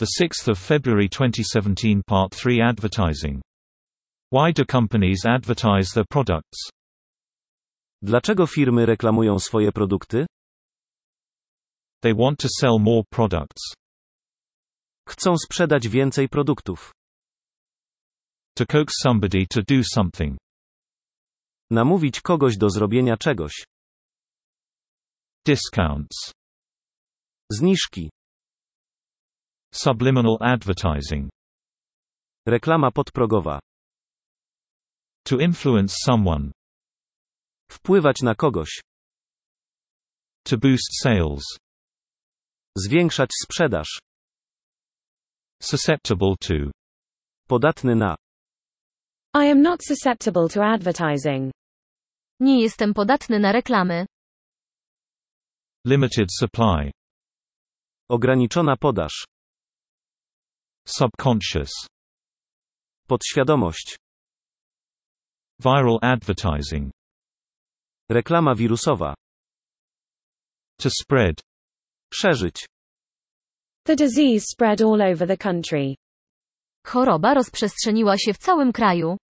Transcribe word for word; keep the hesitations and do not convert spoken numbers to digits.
The sixth of February twenty seventeen Part three Advertising. Why do companies advertise their products? Dlaczego firmy reklamują swoje produkty? They want to sell more products. Chcą sprzedać więcej produktów. To coax somebody to do something. Namówić kogoś do zrobienia czegoś. Discounts. Zniżki. Subliminal advertising. Reklama podprogowa. To influence someone. Wpływać na kogoś. To boost sales. Zwiększać sprzedaż. Susceptible to. Podatny na. I am not susceptible to advertising. Nie jestem podatny na reklamy. Limited supply. Ograniczona podaż. Subconscious. Podświadomość. Viral advertising. Reklama wirusowa. To spread. Szerzyć. The disease spread all over the country. Choroba rozprzestrzeniła się w całym kraju.